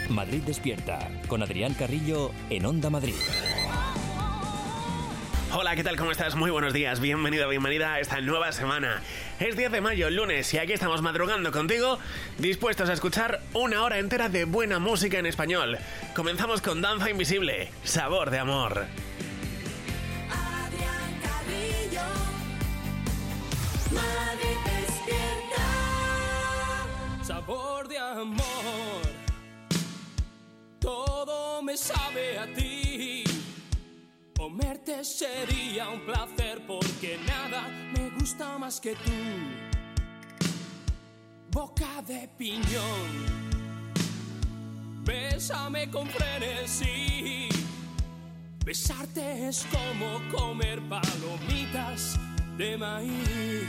Madrid Despierta, con Adrián Carrillo en Onda Madrid. Hola, ¿qué tal? ¿Cómo estás? Muy buenos días, bienvenido, bienvenida a esta nueva semana. Es 10 de mayo, lunes, y aquí estamos madrugando contigo, dispuestos a escuchar una hora entera de buena música en español. Comenzamos con Danza Invisible, Sabor de Amor. Adrián Carrillo, Madrid Despierta. Sabor de amor, todo me sabe a ti. Comerte sería un placer porque nada me gusta más que tú. Boca de piñón, bésame con frenesí. Besarte es como comer palomitas de maíz.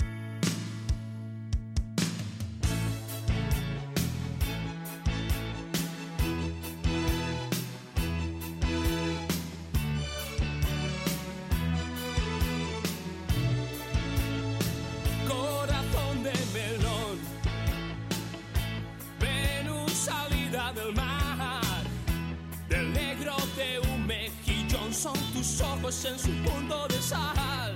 Del mar, del negro de un mejillón son tus ojos en su punto de sal.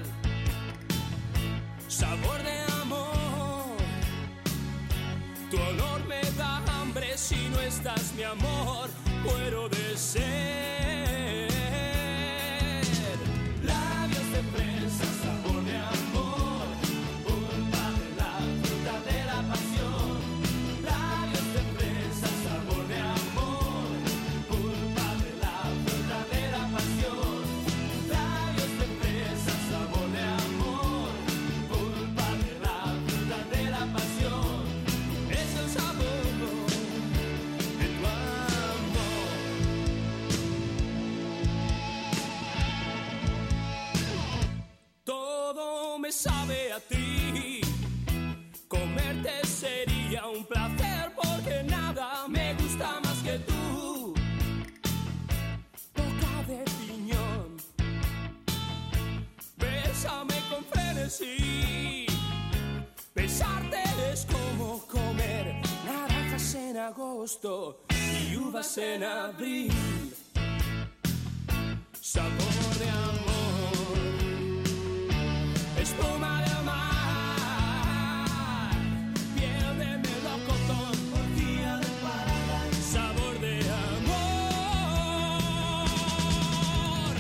Sabor de amor, tu olor me da hambre. Si no estás, mi amor, muero de sed. Labios de fresa, sabor de amor, pulpa de la fruta de la pasión. Labios de fresa, sabor de amor, pulpa de la fruta de la pasión. Labios de fresa, sabor de amor, pulpa de la fruta de la pasión. Es el sabor de tu amor. Todo me sabe a ti. Comerte sería un placer porque nada me gusta más que tú. Boca de piñón, bésame con frenesí. Besarte es como comer naranjas en agosto y uvas en abril. Sabor de amor, espuma de mar, piel de melocotón, orgía de parada, sabor de amor.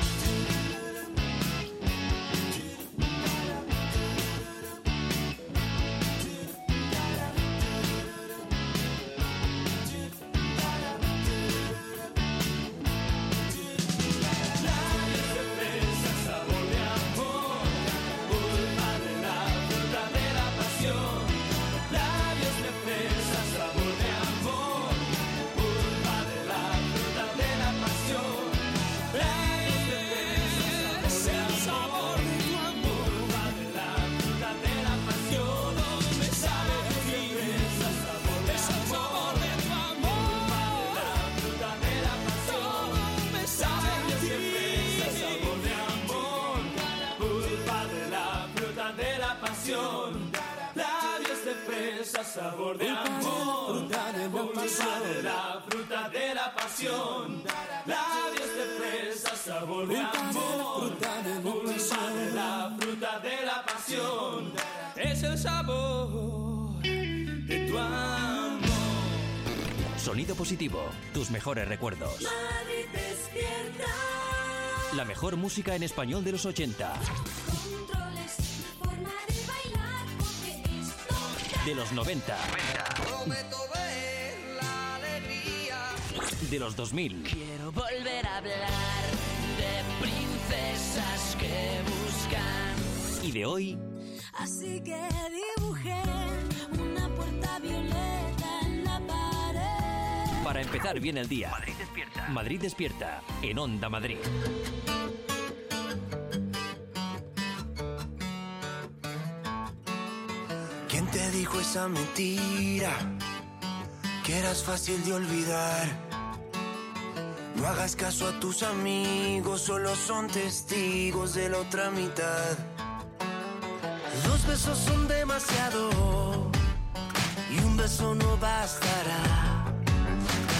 Labios de fresa, sabor de amor, pulpa de la fruta de la pasión. Labios de fresa, sabor de amor, pulpa de la fruta de la pasión. Labios de fresa, sabor de amor, pulpa de la fruta de la pasión. Todo me sabe a ti, es el sabor de tu amor, pulpa de la fruta de la pasión. Todo me sabe a ti, sabor de amor, pulpa de la fruta de la pasión. Labios de fresa, sabor de amor, pulpa de la fruta de la pasión. Labios de fresa, sabor de amor, pulpa de la fruta de la pasión. Es el sabor de tu amor. Sonido Positivo, tus mejores recuerdos. Madrid Despierta. La mejor música en español de los 80, Controles, forma de bailar, porque esto de los 90, Prometo ver la alegría. de los 2000 Quiero volver a hablar de princesas que buscan. y de hoy. Así que dibujé una puerta violeta en la pared. Para empezar bien el día. Madrid Despierta en Onda Madrid. ¿Quién te dijo esa mentira? Que eras fácil de olvidar. No hagas caso a tus amigos, solo son testigos de la otra mitad. Dos besos son demasiado y un beso no bastará.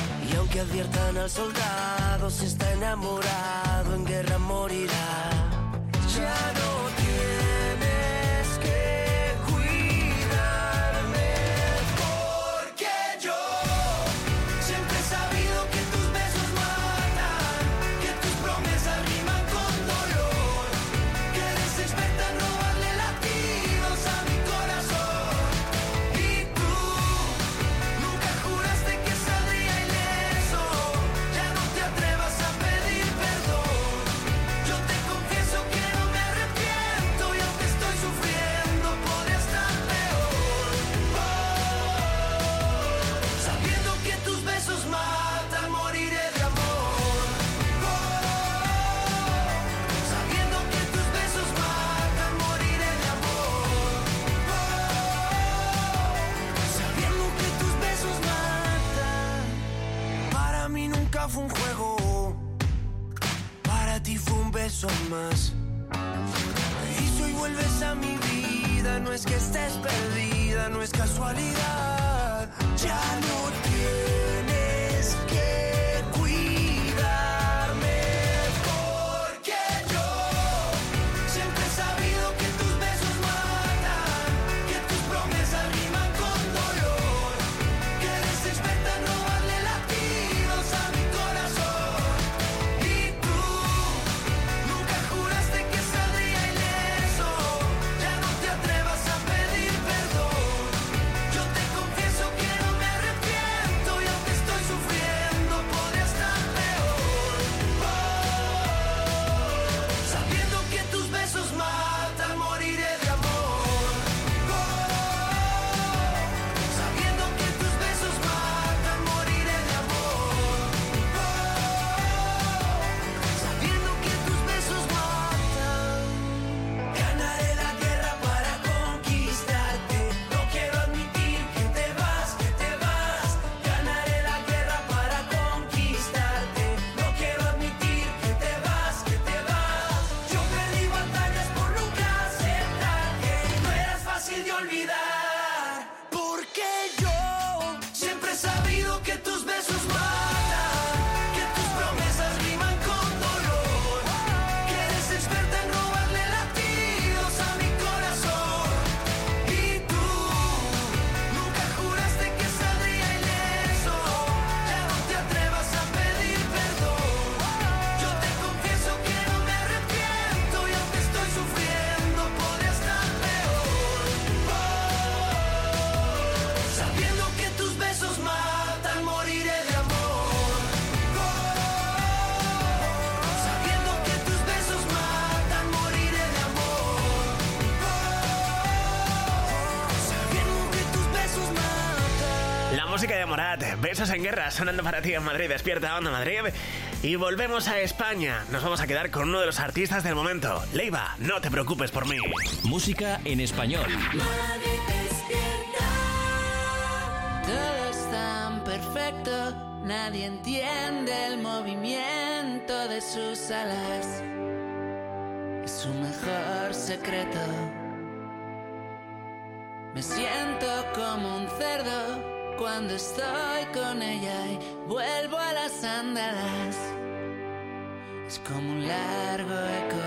que adviertan al soldado, si está enamorado en guerra morirá. Ya no tienes que cuidarme, porque yo siempre he sabido que tus besos matan, que tus promesas riman con dolor, que eres experta en robarle latidos a mi corazón. Y tú nunca juraste que saldría ileso, ya no te atrevas a pedir perdón. Yo te confieso que no me arrepiento y aunque estoy sufriendo podría estar peor. Sabiendo que tus besos matan, moriré de amor. Sabiendo que tus besos matan, moriré de amor. Sabiendo que tus besos matan. Para mí nunca fue un juego, para ti fue un beso más. Y si hoy vuelves a mi vida, no es que estés perdida, no es casualidad. Ya no tienes que cuidarme, porque yo siempre he sabido que tus besos matan, que tus promesas riman con dolor, que eres experta en robarle latidos a mi corazón. Y tú nunca juraste que saldría ileso, ya no te atrevas a pedir perdón. Yo te confieso que no me arrepiento y aunque estoy sufriendo podría estar peor. Sabiendo que tus besos matan, moriré de amor. Sabiendo que tus besos matan, moriré de amor. Sabiendo que tus besos matan. Ganaré la guerra para conquistarte. No quiero admitir que te vas, que te vas. Ganaré la guerra para conquistarte. No quiero admitir que te vas, que te vas. Yo perdí batallas por nunca aceptar que no eras fácil de olvidar. Porque yo siempre he sabido que tus besos matan, que tus promesas riman con dolor, que eres experta en robarle latidos a mi corazón. Y tú nunca juraste que saldría ileso, ya no te atrevas a pedir perdón. Yo te confieso que no me arrepiento y aunque estoy sufriendo podría estar peor. Sabiendo que tus besos matan, moriré de amor. Sabiendo que tus besos matan, moriré de amor. Sabiendo que tus besos matan. La música de Morat, Besos en Guerra, sonando para ti en Madrid Despierta, Onda Madrid. Y volvemos a España. Nos vamos a quedar con uno de los artistas del momento. Leiva, no te preocupes por mí. Música en español. Madrid despierta. Todo es tan perfecto, nadie entiende el movimiento de sus alas. Es su mejor secreto. Me siento como un cerdo cuando estoy con ella y vuelvo a las andadas. Es como un largo eco.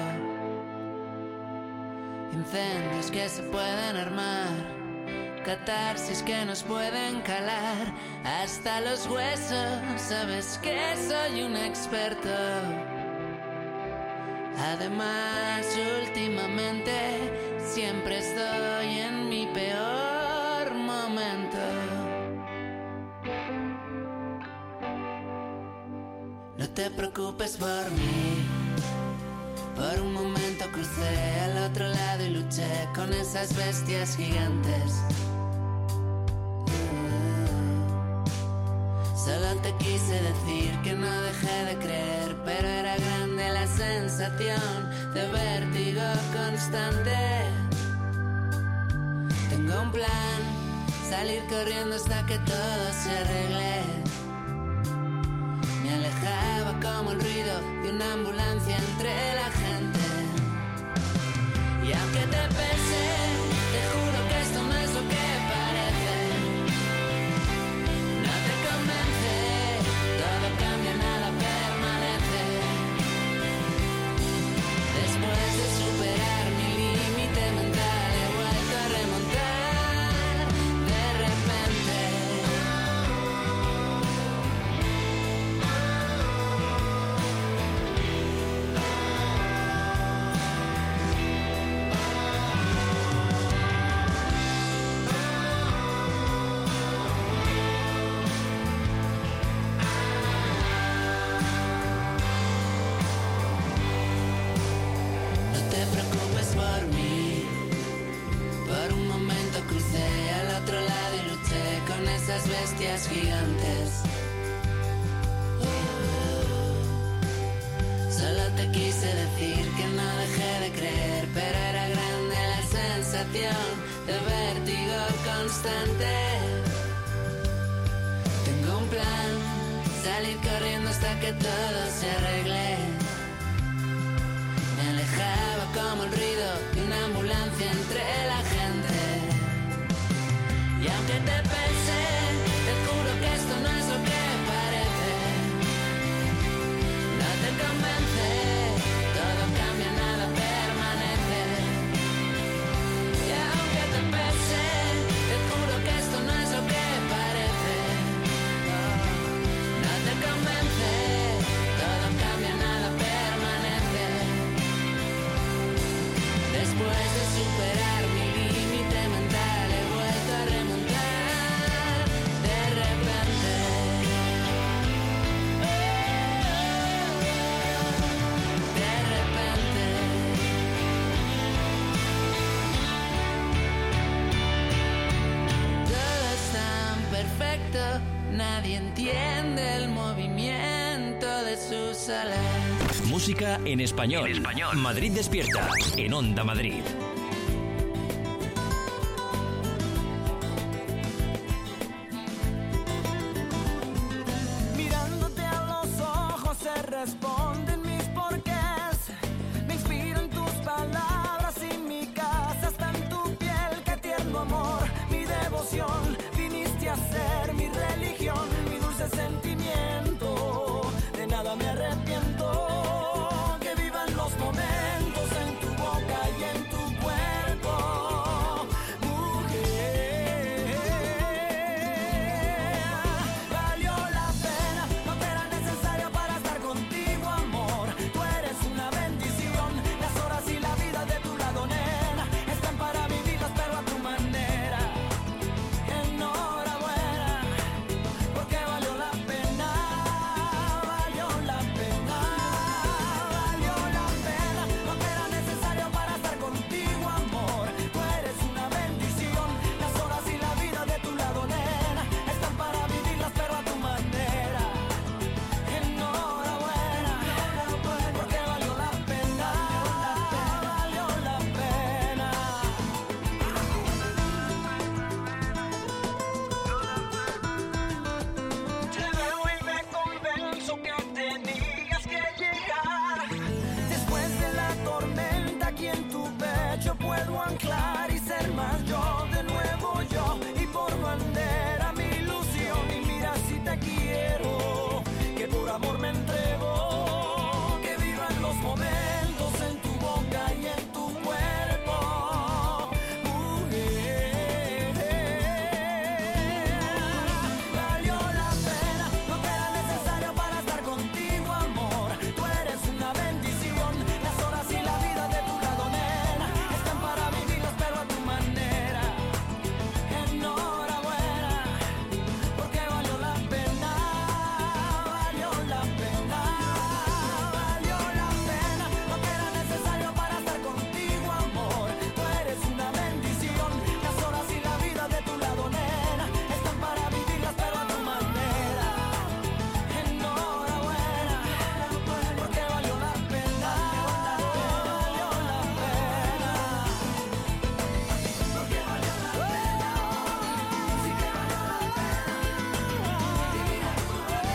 Incendios que se pueden armar, catarsis que nos pueden calar hasta los huesos. Sabes que soy un experto. Además, últimamente siempre estoy en mi peor momento. No te preocupes por mí. Por un momento crucé al otro lado y luché con esas bestias gigantes. Solo te quise decir que no dejé de creer, pero era grande la sensación de vértigo constante. Tengo un plan, salir corriendo hasta que todo se arregle. Me alejaba como el ruido de una ambulancia entre la gente. Y aunque te pese, te juro que esto no es lo que parece. No te convence todo esas bestias gigantes. Solo te quise decir que no dejé de creer, pero era grande la sensación de vértigo constante. Tengo un plan, salir corriendo hasta que todo se arregle. Me alejaba como el ruido de una ambulancia entre la gente. Y aunque te pensé, te juro que esto no es lo que parece. No te convence, todo cambia, nada permanece. Y aunque te pensé, te juro que esto no es lo que parece. No te convence, todo cambia, nada permanece. Después de superar mi límite mental, he vuelto a remontar de repente. De repente. Todo es tan perfecto, nadie entiende el movimiento de sus alas. Música en español. Madrid despierta. En Onda Madrid. Mirándote a los ojos se responden mis porqués. Me inspiran tus palabras y mi casa está en tu piel. Qué tierno amor, mi devoción. Viniste a ser mi religión, mi dulce sentimiento. De nada me arrepiento. Que vivan los momentos en tu boca y en tu cuerpo. Mujer, valió la pena, no te era necesario para estar contigo, amor. Tú eres una bendición, las horas y la vida de tu lado, nena, están para vivirlas pero a tu manera. Enhorabuena, porque valió la pena, valió la pena, valió la pena. No te era necesario para estar contigo, amor. Tú eres una bendición, las horas y la vida de tu lado, nena, están para vivirlas pero a tu manera. Enhorabuena, porque valió la pena, valió la pena. Te veo y me convenzo que tenías que llegar. Después de la tormenta aquí en tu pecho puedo anclar y ser más yo, de nuevo yo. Y por bandera mi ilusión. Y mira si te quiero, que por amor me entrego. Que vivan los momentos en tu boca y en tu cuerpo. Mujer, valió la pena, no te era necesario para estar contigo, amor. Tú eres una bendición, las horas y la vida de tu lado, nena, están para vivirlas pero a tu manera. Enhorabuena, porque valió la pena, valió la pena, valió la pena. No te era necesario para estar contigo, amor. Tú eres una bendición, las horas y la vida de tu lado, nena, están para vivirlas pero a tu manera. Enhorabuena, porque valió la pena, valió la pena, porque valió la pena, sí que valió la pena, divina tu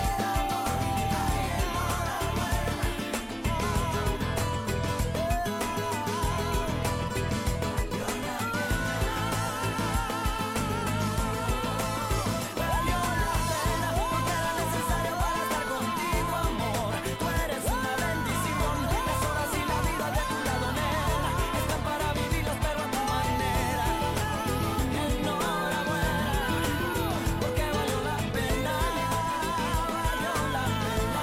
valió la pena, no te era necesario para estar contigo, amor. Tú eres una bendición, las horas y la vida de tu lado, nena, están para vivirlas pero a tu manera. Enhorabuena, porque valió la pena, valió la pena.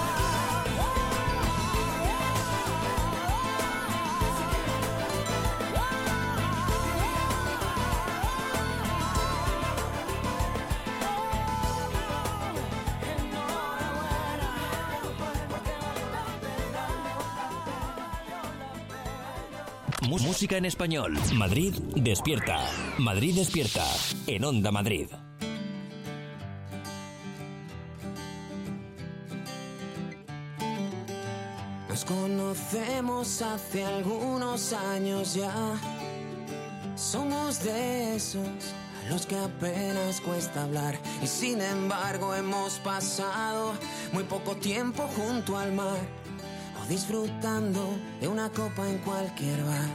Música en español. Madrid despierta. Madrid despierta. En Onda Madrid. Nos conocemos hace algunos años ya. Somos de esos a los que apenas cuesta hablar. Y sin embargo hemos pasado muy poco tiempo junto al mar, o disfrutando de una copa en cualquier bar.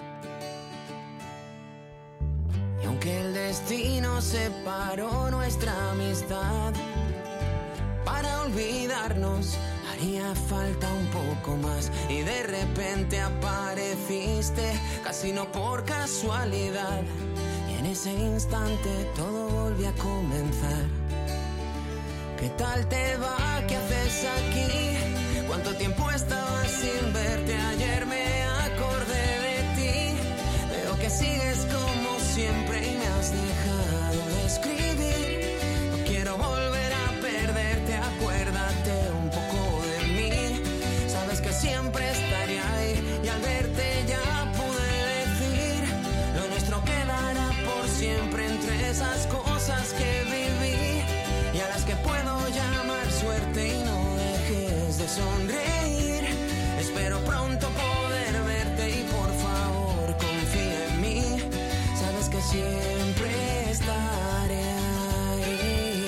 Y aunque el destino separó nuestra amistad, para olvidarnos haría falta un poco más. Y de repente apareciste, casi no por casualidad, y en ese instante todo volvió a comenzar. ¿Qué tal te va? ¿Qué haces aquí? ¿Cuánto tiempo estaba sin verte? Ayer me acordé de ti. Veo que sigues como siempre y me has dejado de escribir. No quiero volver a perderte, acuérdate un poco de mí. Sabes que siempre estaré ahí, y al verte ya pude decir: lo nuestro quedará por siempre entre esas cosas que viví y a las que puedo llamar suerte. Y no dejes de sonreír, espero pronto poder verte y por favor confía en mí. Sabes que siempre estaré ahí.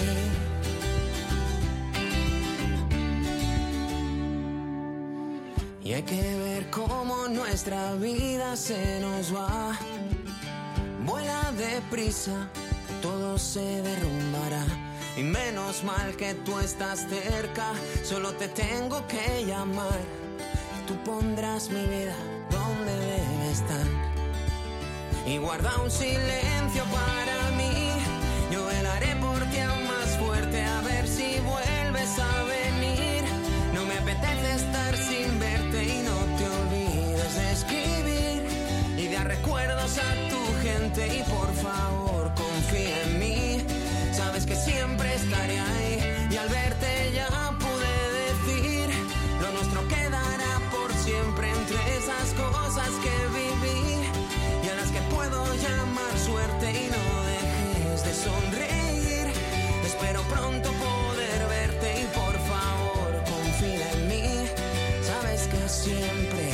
Y hay que ver cómo nuestra vida se nos va. Vuela deprisa, todo se derrumbará. Y menos mal que tú estás cerca, solo te tengo que llamar. Tú pondrás mi vida donde debe estar. Y guarda un silencio para mí, yo velaré por ti aún más fuerte, a ver si vuelves a venir. No me apetece estar sin verte y no te olvides de escribir y dar recuerdos a tu gente. Y por favor confía en mí, sabes que siempre estaré ahí, y al verte ya pude decir: lo nuestro quedará por siempre entre esas cosas que viví y a las que puedo llamar suerte. Y no dejes de sonreír, espero pronto poder verte y por favor confía en mí. Sabes que siempre,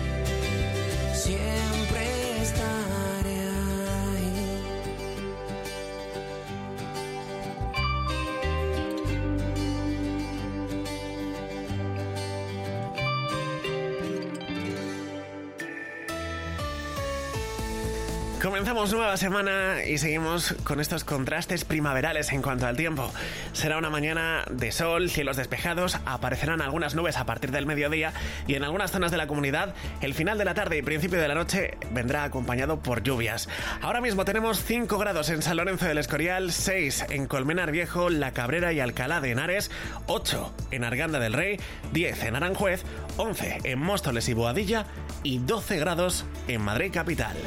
siempre estaré ahí. Comenzamos nueva semana y seguimos con estos contrastes primaverales en cuanto al tiempo. Será una mañana de sol, cielos despejados, aparecerán algunas nubes a partir del mediodía y en algunas zonas de la comunidad el final de la tarde y principio de la noche vendrá acompañado por lluvias. Ahora mismo tenemos 5 grados en San Lorenzo del Escorial, 6 en Colmenar Viejo, La Cabrera y Alcalá de Henares, 8 en Arganda del Rey, 10 en Aranjuez, 11 en Móstoles y Boadilla y 12 grados en Madrid capital.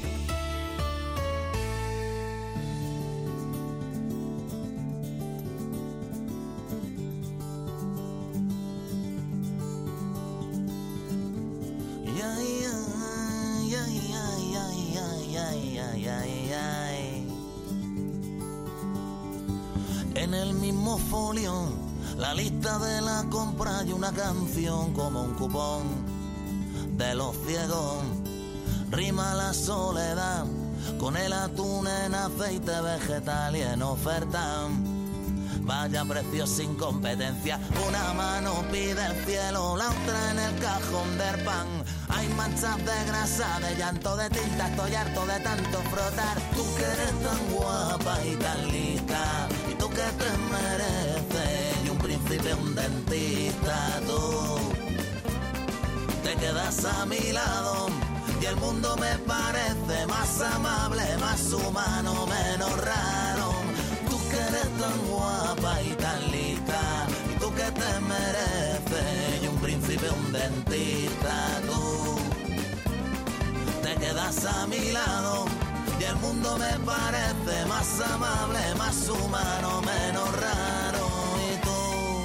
En el mismo folio, la lista de la compra y una canción como un cupón de los ciegos. Rima la soledad con el atún en aceite vegetal y en oferta. Vaya precio sin competencia, una mano pide el cielo, la otra en el cajón del pan. Hay manchas de grasa, de llanto, de tinta, estoy harto de tanto frotar. Tú que eres tan guapa y tan lista, y tú que te mereces, y un príncipe, un dentista, tú te quedas a mi lado, y el mundo me parece más amable, más humano, menos raro. Tú que eres tan guapa y tan lista, y tú que te mereces, y un príncipe, un dentista, tú te quedas a mi lado, y el mundo me parece más amable, más humano, menos raro. Y tú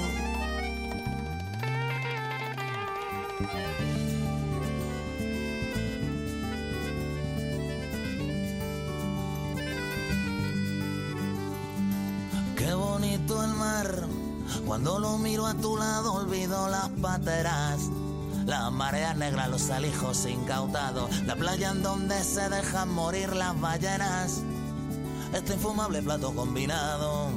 qué bonito el mar, cuando lo miro a tu lado olvido las pateras. Las mareas negras, los alijos incautados, la playa en donde se dejan morir las ballenas, este infumable plato combinado.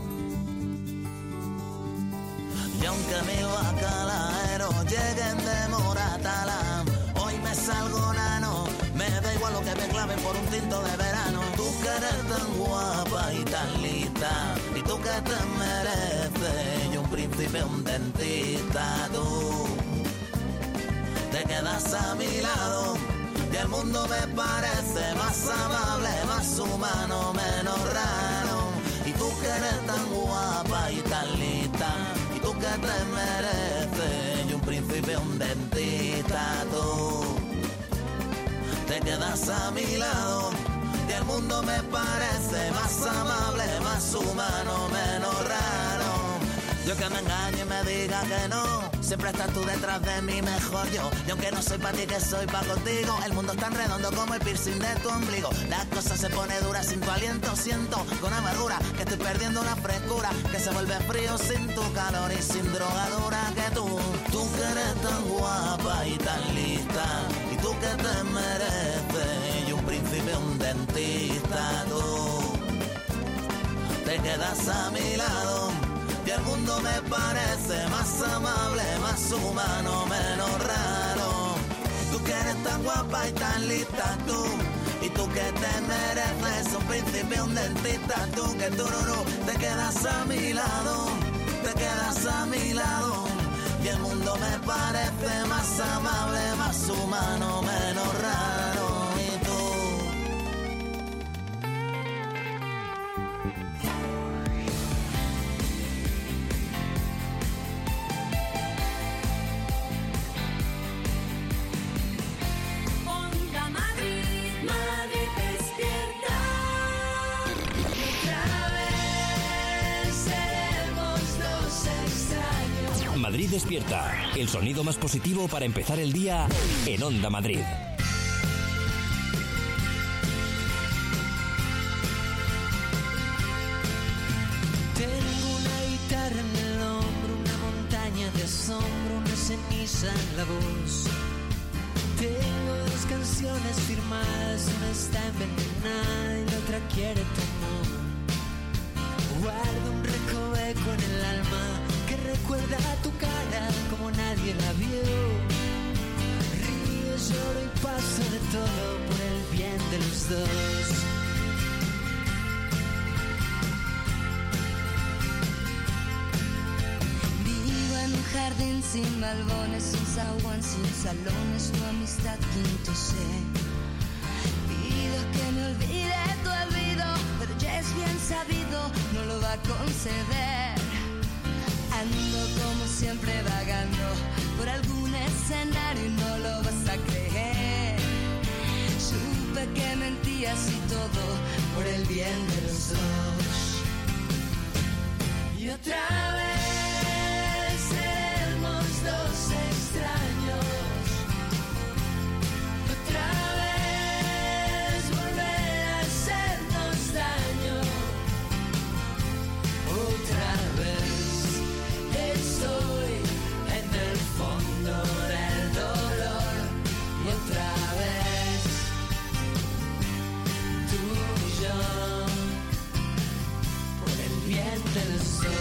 Y aunque mis bacalaeros lleguen de Moratalá, hoy me salgo nano, me da igual lo que me claven por un tinto de verano. Tú que eres tan guapa y tan lista, y tú que te mereces, y un príncipe, un dentista, tú te quedas a mi lado, y el mundo me parece más amable, más humano, menos raro. Y tú que eres tan guapa y tan lista, y tú que te mereces, y un príncipe, un dentista, tú te quedas a mi lado, y el mundo me parece más amable, más humano, menos raro. Yo que me engañe y me diga que no, siempre estás tú detrás de mí, mejor yo. Y aunque no soy para ti, que soy para contigo, el mundo es tan redondo como el piercing de tu ombligo. Las cosas se pone duras sin tu aliento, siento con amargura que estoy perdiendo la frescura, que se vuelve frío sin tu calor y sin drogadura que tú. Tú que eres tan guapa y tan lista, y tú que te mereces, y un príncipe, un dentista, tú te quedas a mi lado, y el mundo me parece más amable, más humano, menos raro. Tú que eres tan guapa y tan lista, tú, y tú que te mereces, un príncipe, un dentista, tú que tururú, te quedas a mi lado, te quedas a mi lado, y el mundo me parece más amable, más humano, menos raro. Y tú Onda Madrid, Madrid despierta. Otra vez seremos los extraños. Madrid despierta. El sonido más positivo para empezar el día en Onda Madrid. Tengo una guitarra en el hombro, una montaña de asombro, una ceniza en la voz. Tengo dos canciones firmadas, una está envenenada y la otra quiere tu amor. Guardo un recoveco en el alma que recuerda tu cara como nadie la vio. Río, lloro y paso de todo por el bien de los dos. Vivo en un jardín sin balcones, sin zaguán, sin salones, tu amistad quinto C. Pido que me olvide tu olvido, pero ya es bien sabido, no lo va a conceder. Ando como siempre vagando por algún escenario y no lo vas a creer. Supe que mentías y todo por el bien de los dos. Y otra vez seremos dos extraños. Otra vez volver a hacernos daño. Otra vez estoy en el fondo del dolor. Y otra vez tú y yo por el bien de los dos.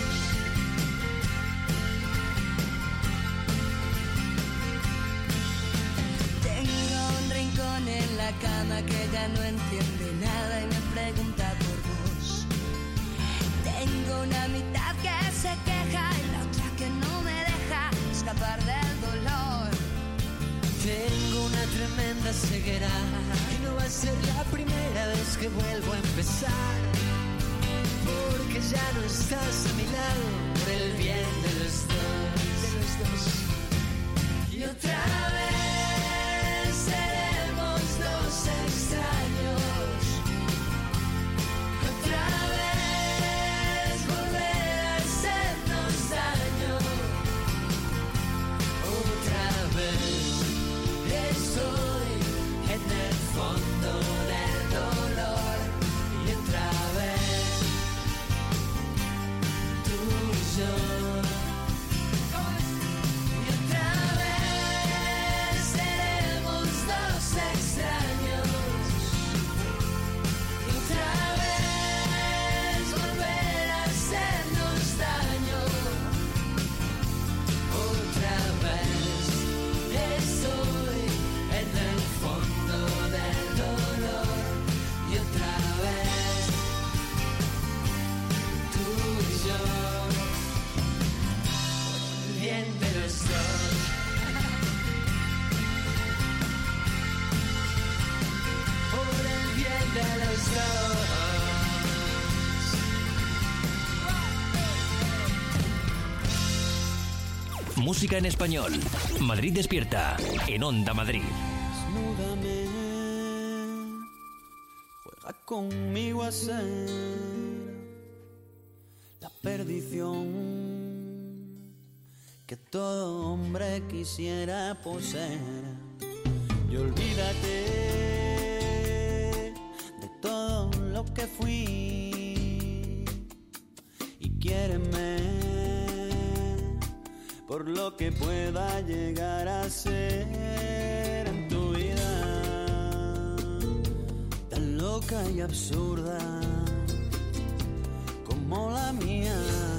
En la cama que ya no entiende nada y me pregunta por vos. Tengo una mitad que se queja y la otra que no me deja escapar del dolor. Tengo una tremenda ceguera y no va a ser la primera vez que vuelvo a empezar, porque ya no estás a mi lado por el bien de los dos. Y otra vez seremos dos extraños. Otra vez volver a hacernos daño. Otra vez estoy en el fondo del dolor. Y otra vez tú y yo. Y otra vez Música en español. Madrid despierta. En Onda Madrid. Desnúdame, juega conmigo a ser la perdición que todo hombre quisiera poseer. Y olvídate de todo lo que fui y quiéreme por lo que pueda llegar a ser en tu vida, tan loca y absurda como la mía,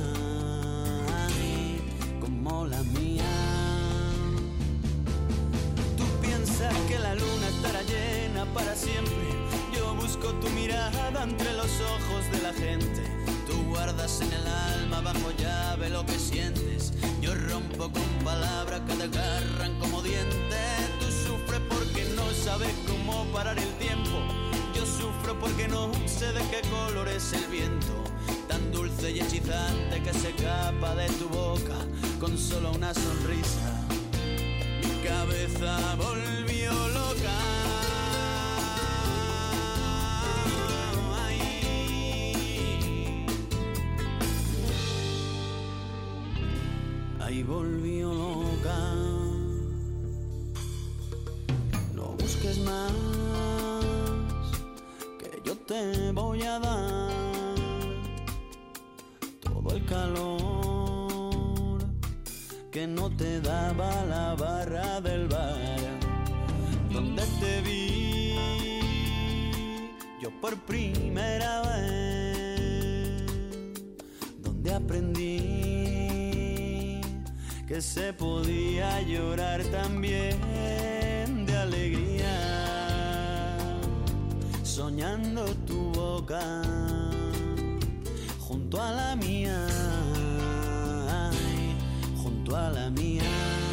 como la mía. Tú piensas que la luna estará llena para siempre, yo busco tu mirada entre los ojos de la gente. Tú guardas en el alma bajo llave lo que sientes. Yo rompo con palabras que te agarran como dientes. Tú sufres porque no sabes cómo parar el tiempo. Yo sufro porque no sé de qué color es el viento, tan dulce y hechizante que se escapa de tu boca con solo una sonrisa. Mi cabeza volvió loca. Ahí volvió loca. No busques más, que yo te voy a dar todo el calor que no te daba la barra del bar donde te vi yo por primera vez, donde aprendí que se podía llorar también de alegría, soñando tu boca junto a la mía, junto a la mía.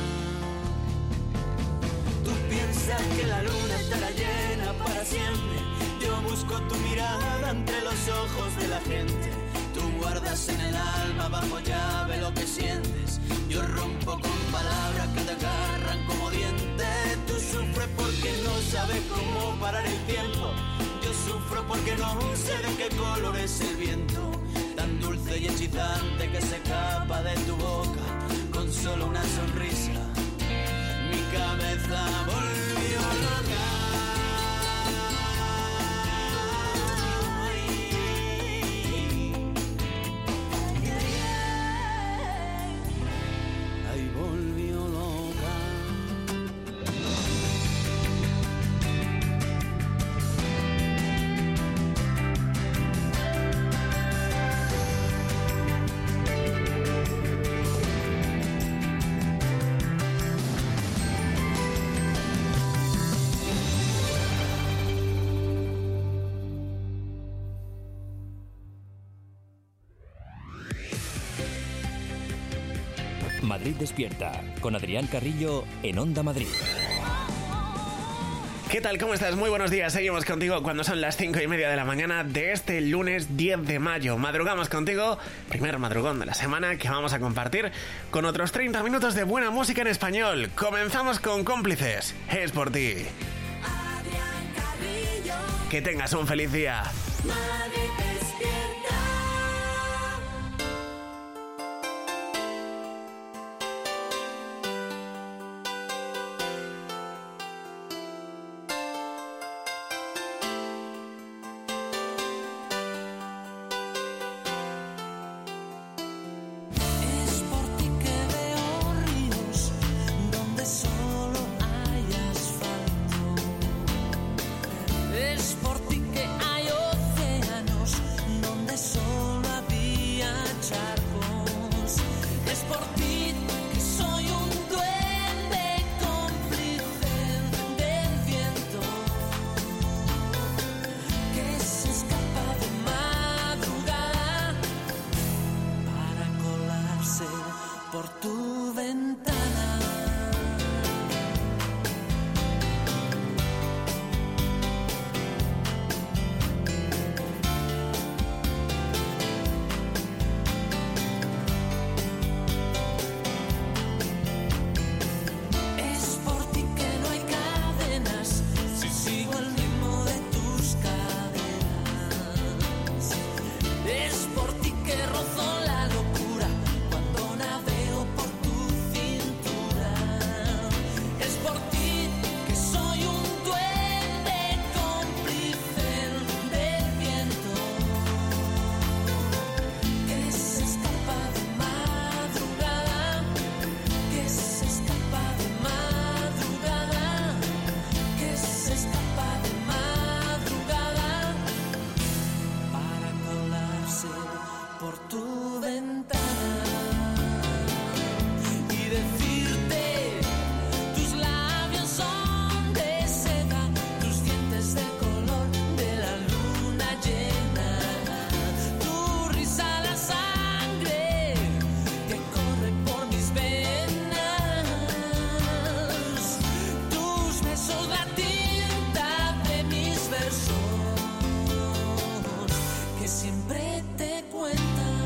Tú piensas que la luna estará llena para siempre, yo busco tu mirada entre los ojos de la gente. Tú guardas en el alma bajo llave lo que sientes. Yo rompo con palabras que te agarran como dientes. Tú sufres porque no sabes cómo parar el tiempo. Yo sufro porque no sé de qué color es el viento, tan dulce y hechizante que se escapa de tu boca con solo una sonrisa. Mi cabeza volvió loca. Madrid despierta, con Adrián Carrillo en Onda Madrid. ¿Qué tal? ¿Cómo estás? Muy buenos días. Seguimos contigo cuando son las 5:30 de la mañana de este lunes 10 de mayo. Madrugamos contigo, primer madrugón de la semana que vamos a compartir con otros 30 minutos de buena música en español. Comenzamos con Cómplices. Es por ti. Adrián Carrillo. Que tengas un feliz día. Madrid despierta. Es por ti que veo ríos donde solo hay asfalto. Es por ti que hay océanos donde solo había charcos. Es por ti que soy un duende cómplice del viento que se escapa de madrugada para colarse por tu ventana. por tu ventana y decirte, tus labios son de seda, tus dientes de color de la luna llena, tu risa la sangre que corre por mis venas, tus besos la tinta de mis versos que siempre te cuentan.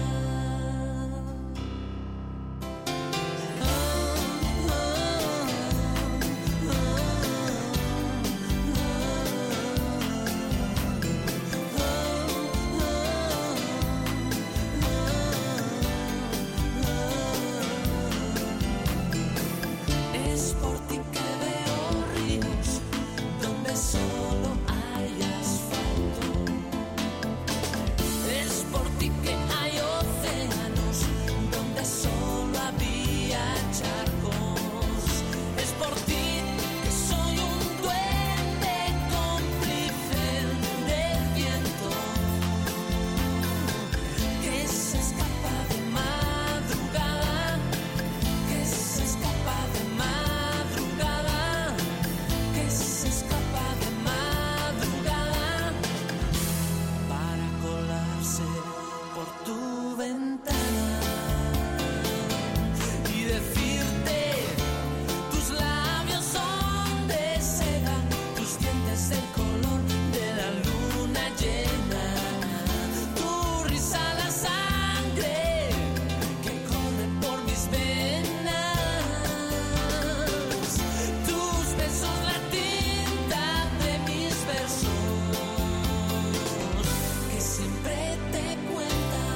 Es por ti que veo ríos donde solo hay asfalto. Es por ti que hay océanos donde solo había charcos. Es por ti que soy un duende cómplice del viento que se escapa de madrugada, que se escapa de madrugada, que se escapa de madrugada para colarse por tu ventana y decirte, tus labios son de seda, tus dientes del color de la luna llena, tu risa la sangre que corre por mis venas, tus besos la tinta de mis versos que siempre te cuentan.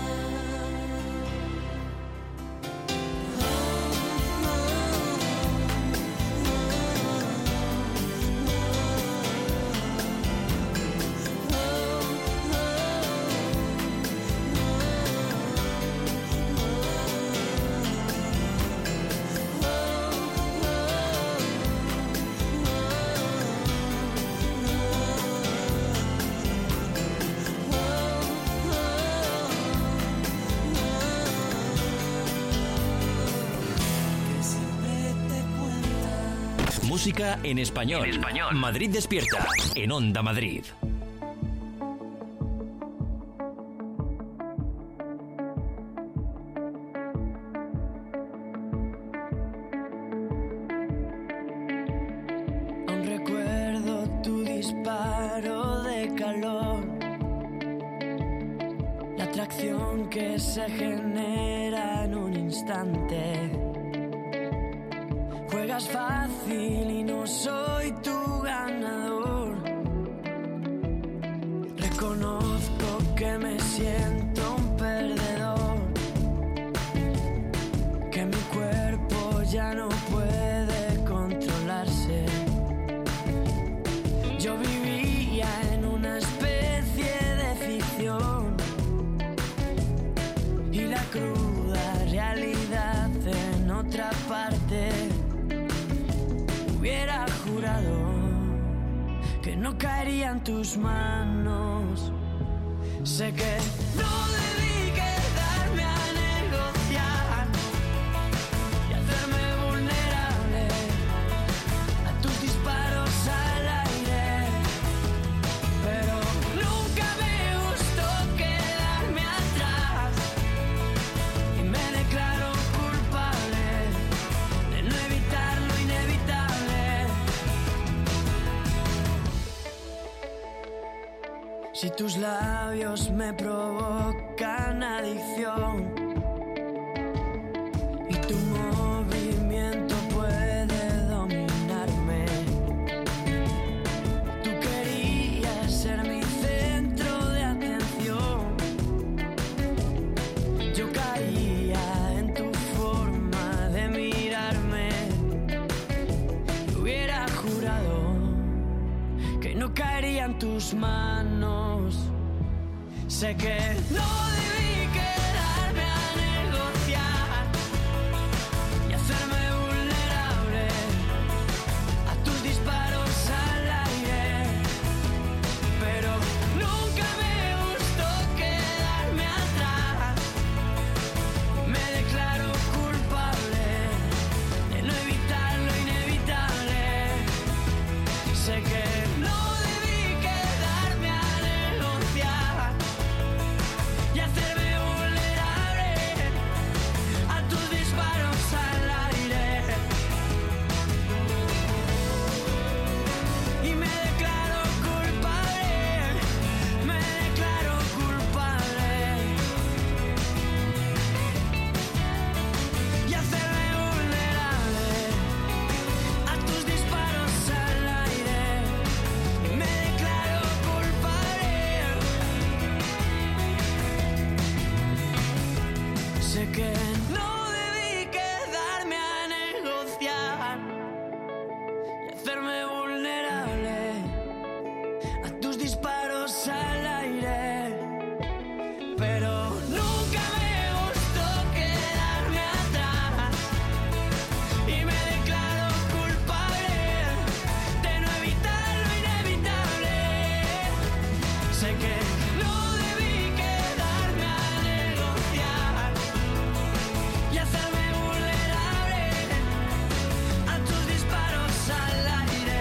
Que siempre te cuentan. Música en español. Madrid despierta. En Onda Madrid. Aún recuerdo tu disparo de calor, la atracción que se genera en un instante. Juegas fácil y no soy tu ganador. Reconozco que me siento un perdedor, que mi cuerpo ya no puede controlarse. Yo vivía en una especie de ficción y la cruda realidad en otra parte. Hubiera jurado que no caería en tus manos. Sé que no debí quedarme a negociar y hacerme vulnerable a tus disparos al aire, pero nunca me gustó quedarme atrás y me declaro culpable de no evitar lo inevitable. Si tus labios me provocan adicción y tu movimiento puede dominarme, tú querías ser mi centro de atención. Yo caía en tu forma de mirarme. Hubiera jurado que no caería en tus manos. Sé que no debí quedarme a negociar y hacerme vulnerable a tus disparos al aire, pero nunca me gustó quedarme atrás Sé que no debí quedarme a negociar y hacerme vulnerable a tus disparos al aire, pero nunca me gustó quedarme atrás y me declaro culpable de no evitar lo inevitable. Sé que no debí quedarme a negociar y hacerme vulnerable a tus disparos al aire.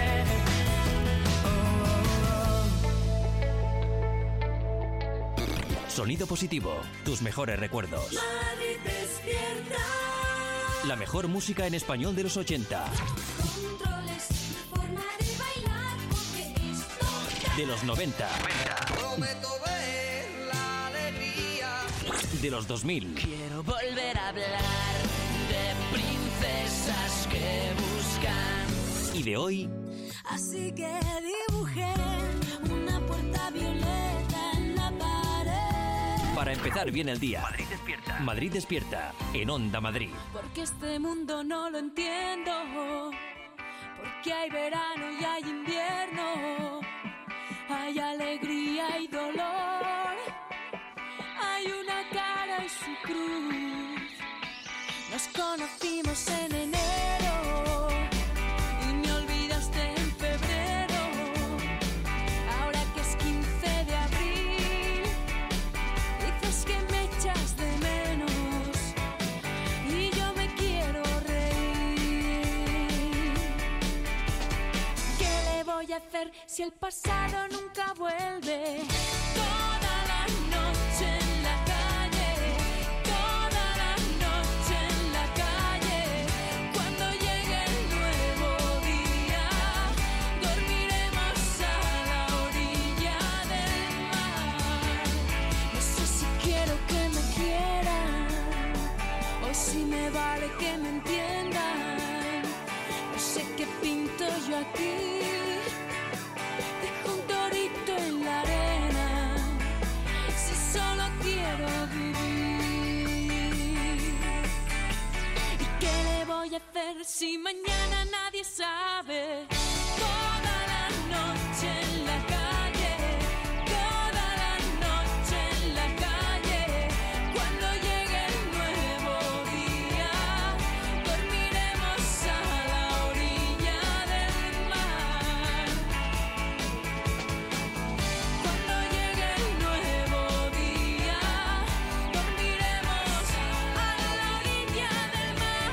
Sonido positivo, tus mejores recuerdos. Madrid despierta. La mejor música en español de los 80, Controles, forma de bailar, porque esto de los 90, Prometo ver la alegría. de los 2000 Quiero volver a hablar de princesas que buscan. y de hoy. Así que dibujé una puerta violeta en la pared. Para empezar bien el día. Madrid despierta. Madrid despierta en Onda Madrid. Porque este mundo no lo entiendo. Porque hay verano y hay invierno. Hay alegría y dolor. Hay una cara y su cruz. Nos conocimos en enero y me olvidaste en febrero. Ahora que es 15 de abril, dices que me echas de menos y yo me quiero reír. ¿Qué le voy a hacer si el pasado nunca vuelve? Toda la noche en la calle, toda la noche en la calle. Cuando llegue el nuevo día, dormiremos a la orilla del mar. No sé si quiero que me quieran o si me vale que me entiendan. No sé qué pinto yo aquí. Dejo un torito en la arena si solo quiero vivir. ¿Y qué le voy a hacer si mañana nadie sabe? Toda la noche en la calle, toda la noche en la calle. Cuando llegue el nuevo día, dormiremos a la orilla del mar. Cuando llegue el nuevo día, dormiremos a la orilla del mar.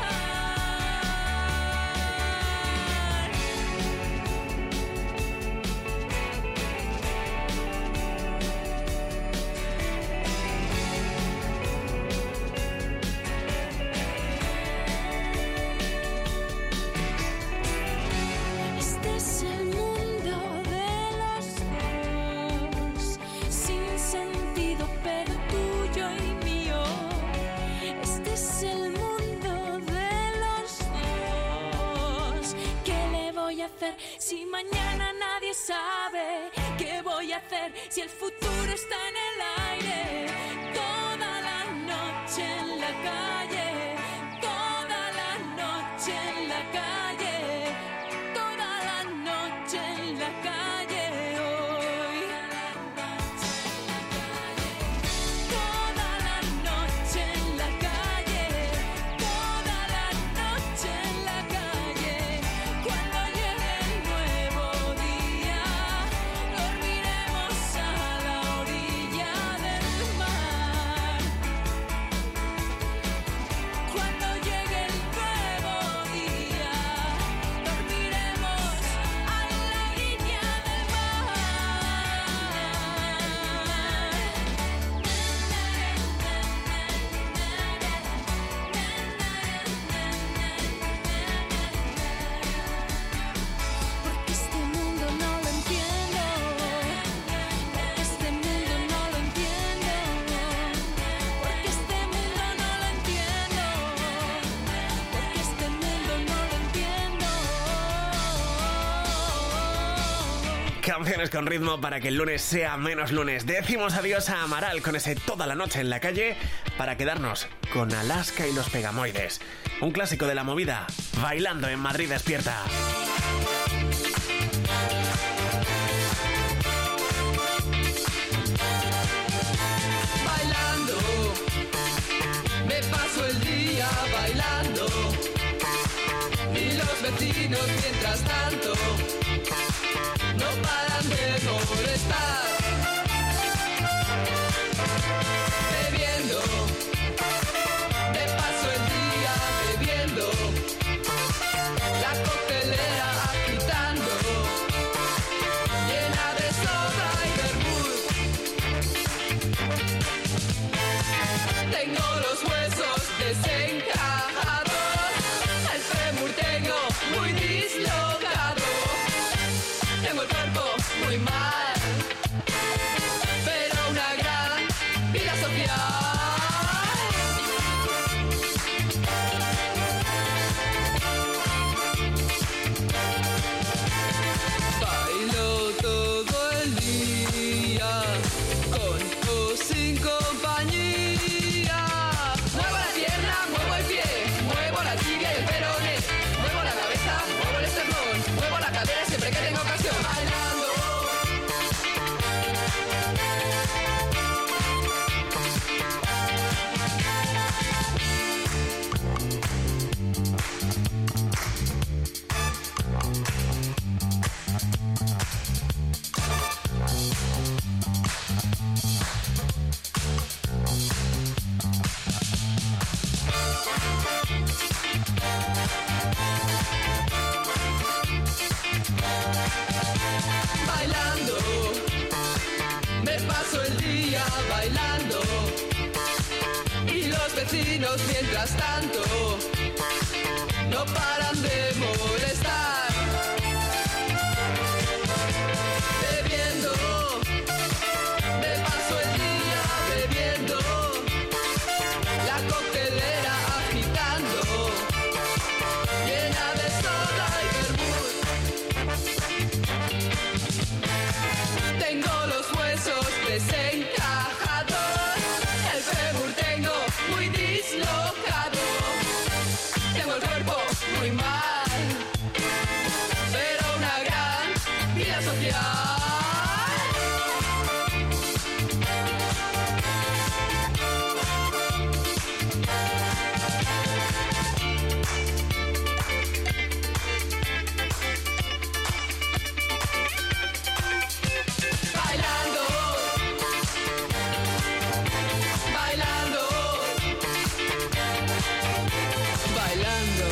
Este es el mundo de los dos, sin sentido pero tuyo y mío. Este es el mundo de los dos. ¿Qué le voy a hacer si mañana nadie sabe? ¿Qué voy a hacer si el futuro está en el aire? Toda la noche en la calle, toda la noche en la calle, toda la noche en la calle hoy. Toda la noche en la calle, toda la noche en la calle. Cuando llegue el nuevo día, dormiremos a la orilla Canciones con ritmo para que el lunes sea menos lunes. Decimos adiós a Amaral con ese Toda la noche en la calle para quedarnos con Alaska y los Pegamoides. Un clásico de la movida, Bailando en Madrid Despierta. Bailando, me paso el día bailando y los vecinos mientras tanto no paran de molestar. Bebiendo, me paso el día bebiendo, la coctelera agitando, llena de soda y vermut. Tengo los huesos desencajados, el fémur tengo muy dislocado. Tengo el cuerpo muy mal, pero una gran vida social. Bailo todo el día, con o sin compañía. Muevo la pierna, muevo el pie, muevo la tibia y el peroné, muevo la cabeza, muevo el esternón, muevo la cadera siempre que tengo ocasión. Bailando. Bailando, me paso el día bailando y los vecinos mientras tanto no paran de molestar. Bebiendo, me paso el día bebiendo, la coctelera agitando, llena de soda y vermut. Tengo los huesos desencajados, el fémur tengo muy dislocado. Tengo el cuerpo muy mal, pero una gran vida social. Bailando, bailando, bailando.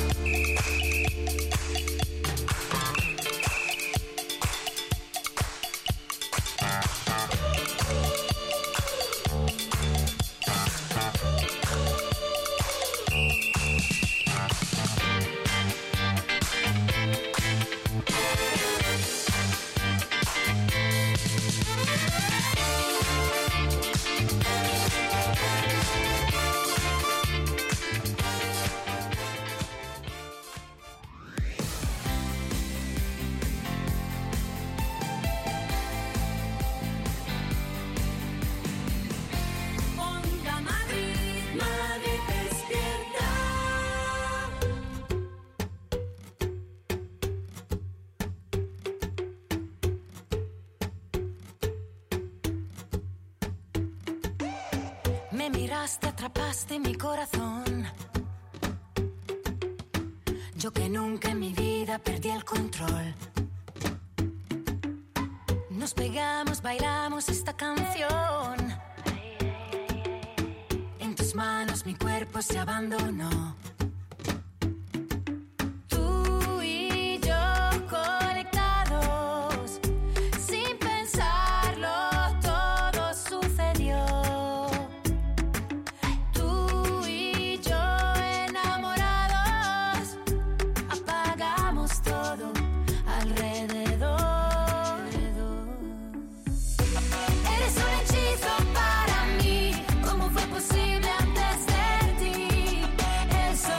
Onda Madrid, Madrid despierta. Me miraste, atrapaste mi corazón. Yo que nunca en mi vida perdí el control. Nos pegamos, bailamos esta canción. En tus manos mi cuerpo se abandonó. Tú y yo conectados, sin pensarlo todo sucedió. Tú y yo enamorados, apagamos todo alrededor. Eres un hechizo para mí, ¿cómo fue posible antes de ti? El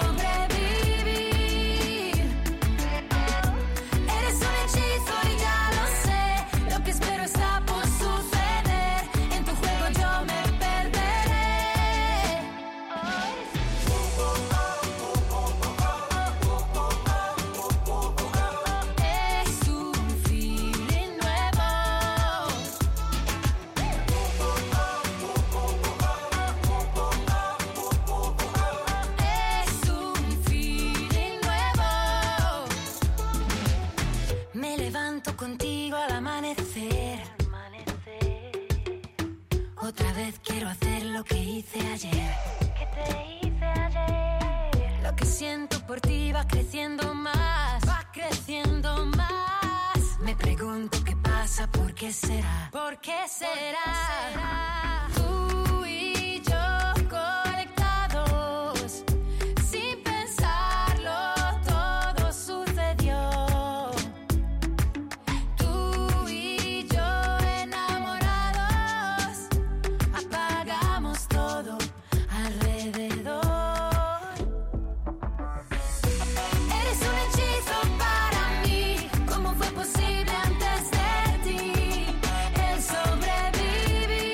ayer? ¿Qué te hice ayer? Lo que siento por ti va creciendo más, va creciendo más. Me pregunto qué pasa, ¿por qué será? ¿Por qué será? Tú y yo conectados, sin pensarlo todo sucedió. Tú y yo enamorados, apagamos todo alrededor. Eres un hechizo para mí, ¿cómo fue posible antes de ti el sobrevivir?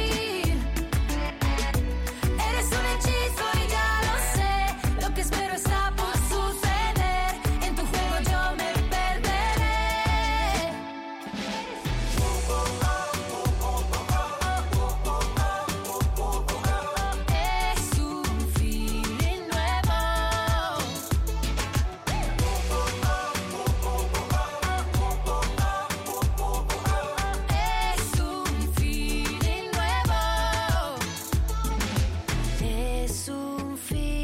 Eres un hechizo y ya lo sé, lo que espero está por suceder, en tu juego yo me perderé. Es un feeling nuevo. Es un feeling nuevo. Es un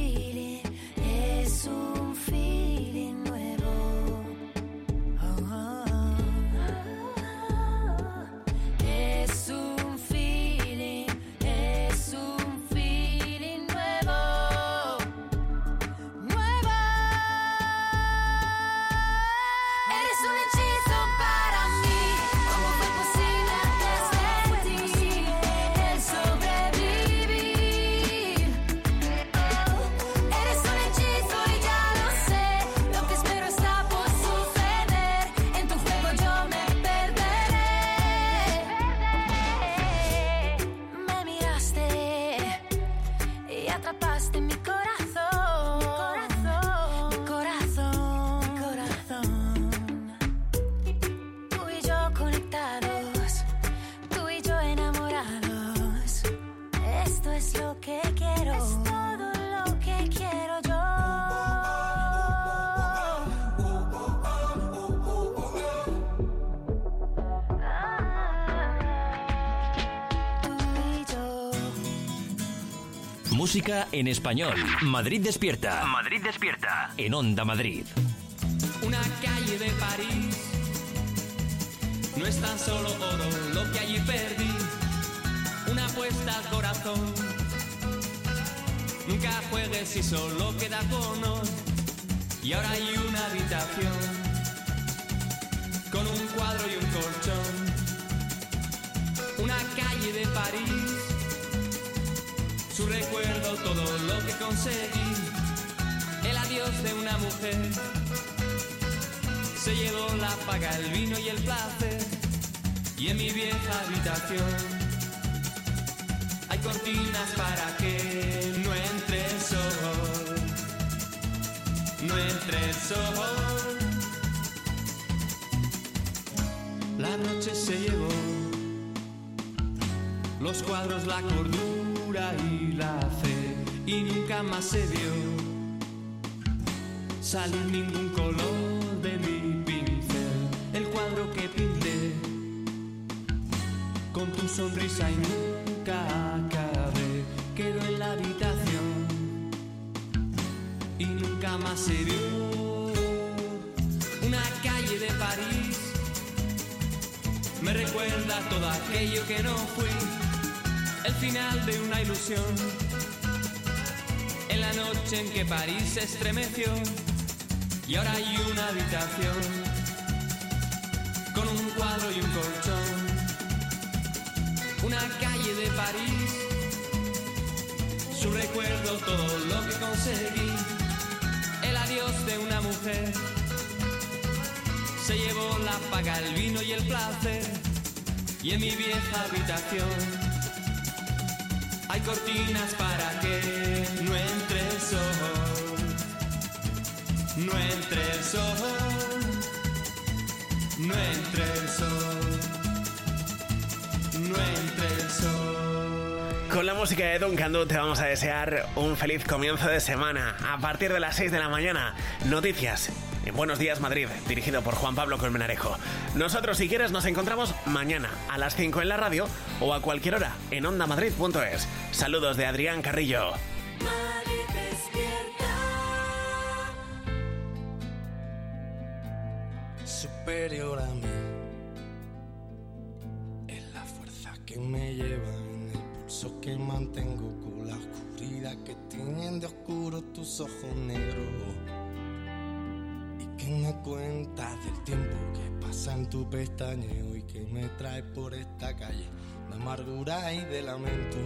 feeling nuevo. Oh, oh, oh. Es un feeling nuevo. Nuevo. Eres un hechizo para mí, ¿cómo fue posible antes de ti el sobrevivir? Eres un hechizo y ya lo sé, lo que espero está por suceder, en tu juego yo me perderé. Me miraste y atrapaste mi corazón, mi corazón. Tú y yo conectados, tú y yo enamorados. Esto es lo que quiero, es todo lo que quiero yo. Tú y yo. Música en español. Madrid despierta. Madrid despierta. En Onda Madrid. Una calle de París. No es tan solo oro lo que allí perdí. Una apuesta al corazón. Nunca juegues si solo queda cono. Y ahora hay una habitación con un cuadro y un colchón. Una calle de París. Su recuerdo, todo lo que conseguí. El adiós de una mujer. Se llevó la paga, el vino y el placer. Y en mi vieja habitación hay cortinas para que no entre el sol. No entre el sol. La noche se llevó los cuadros, la cordura y la fe. Y nunca más se vio salir ningún color de mi pincel. El cuadro que pinté con tu sonrisa y nunca acabé quedó en la habitación y nunca más se vio. Una calle de París me recuerda todo aquello que no fui, el final de una ilusión, en la noche en que París se estremeció. Y ahora hay una habitación con un cuadro y un colchón. Una calle de París, su recuerdo, todo lo que conseguí. El adiós de una mujer, se llevó la paga, el vino y el placer. Y en mi vieja habitación hay cortinas para que no entre el sol. No entre el sol, no entre el sol, no entre el sol. Con la música de Duncan Du te vamos a desear un feliz comienzo de semana. A partir de las 6 de la mañana, noticias en Buenos Días Madrid, dirigido por Juan Pablo Colmenarejo. Nosotros, si quieres, nos encontramos mañana a las 5 en la radio o a cualquier hora en ondamadrid.es. Saludos de Adrián Carrillo. Madrid despierta. Superior a mí es la fuerza que me lleva en el pulso que mantengo con la oscuridad que tiñen de oscuro tus ojos negros y que me cuentas del tiempo que pasa en tu pestañeo y que me trae por esta calle de amargura y de lamento.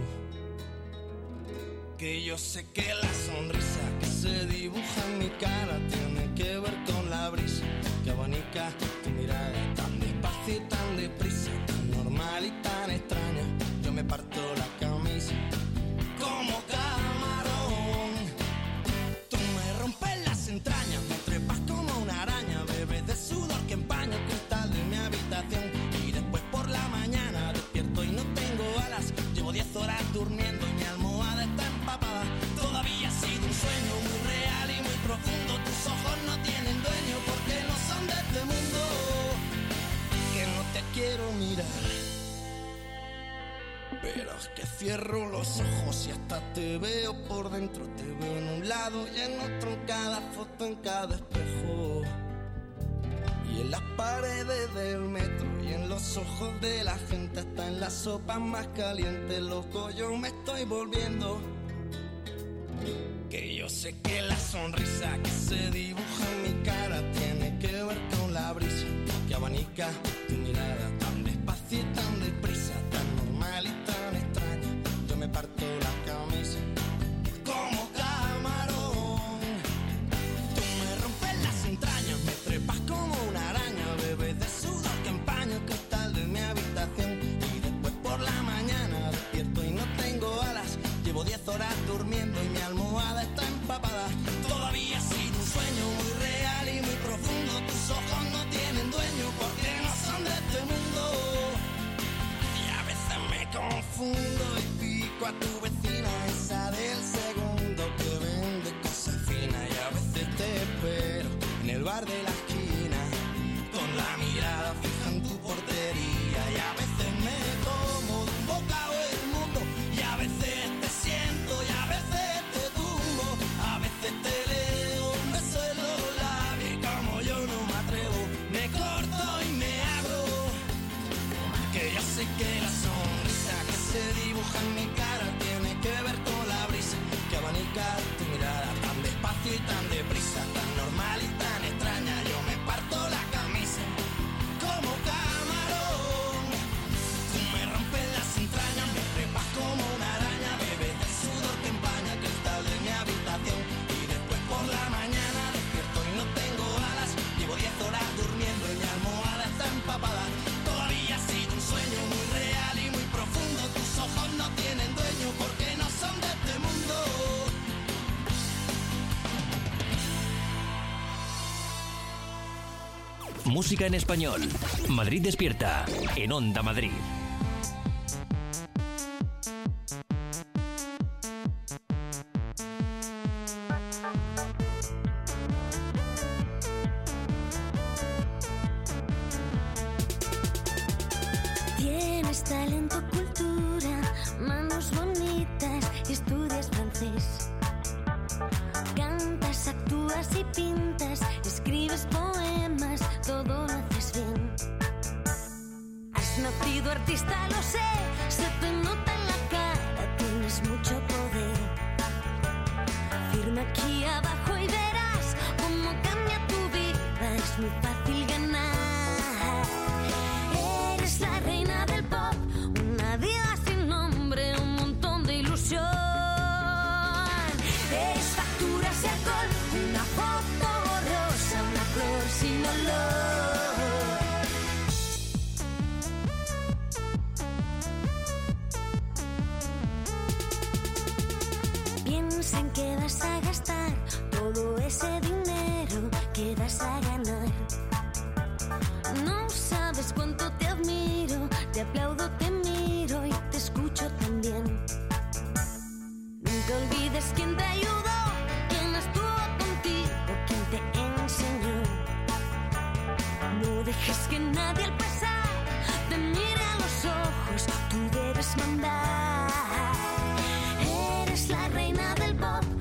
Que yo sé que la sonrisa que se dibuja en mi cara tiene que ver con la brisa que abanica tu mirada tan despacio y tan deprisa, tan normal y tan extraña. Yo me parto la camisa como camarón. Tú me rompes las entrañas, me trepas como una araña, bebes de sudor que empaña el cristal de mi habitación. Y después por la mañana despierto y no tengo alas. Llevo 10 horas durmiendo y mi almohada está empapada. Todavía ha sido un sueño muy real y muy profundo. Tus ojos no tienen dueño porque no son de este mundo. Que no te quiero mirar, pero es que cierro los ojos y hasta te veo por dentro. Te veo en un lado y en otro, en cada foto, en cada espejo. Y en las paredes del metro y en los ojos de la gente, hasta en las sopas más calientes, loco, yo me estoy volviendo. Que yo sé que la sonrisa que se dibuja en mi cara tiene que ver con la brisa que abanica tu mirada tan despacio y tan deprisa, tan normal y tan extraña. Yo me parto la camisa como camarón. Tú me rompes las entrañas, me trepas como una araña, bebes de sudor que empaña el cristal de mi habitación. Y después por la mañana despierto y no tengo alas. Llevo 10 horas durmiendo y mi almohada está empapada. Todavía ha sido un sueño muy real y muy profundo. Tus ojos no tienen dueño porque no son de este mundo. Y a veces me confundo y pico a tu vecina, esa del segundo que vende cosas finas. Y a veces te espero en el bar de la esquina con la mirada fija en tu portería. Y a veces me como de un bocado el mundo. Y a veces te siento y a veces te tumbo. A veces te leo un beso en los labios y como yo no me atrevo, me corto y me abro. Que yo sé que la sonrisa que se dibuja en mi cara tiene que ver con la brisa que abanica tu mirada tan despacio y tan deprisa, tan normal y tan extraña. Yo me parto la camisa como camarón. Tú me rompes las entrañas, me trepas como una araña, bebes del sudor que empaña el cristal de mi habitación. Y después por la mañana despierto y no tengo alas. Llevo 10 horas durmiendo y mi almohada está empapada. Todavía ha sido un sueño muy real y muy profundo. Tus ojos no tienen dueño porque no son de este mundo. Música en español. Madrid despierta en Onda Madrid. Tienes talento, cultura, manos bonitas y estudias francés. Cantas, actúas y pintas, escribes poemas, todo lo haces bien. Has nacido artista, lo sé, se te nota en la cara, tienes mucho poder. Firma aquí abajo y verás cómo cambia tu vida, es muy fácil ganar. Eres la reina del pop, una diva sin nombre, un montón de ilusión. Eres facturas y alcohol, una foto borrosa, una flor sin olor. Piensa en que vas a gastar todo ese dinero que vas a ganar. No sabes cuánto te admiro, te aplaudo, te miro y te escucho también. Nunca olvides quién te ayudó, quién estuvo contigo, quién te enseñó. reina del pop.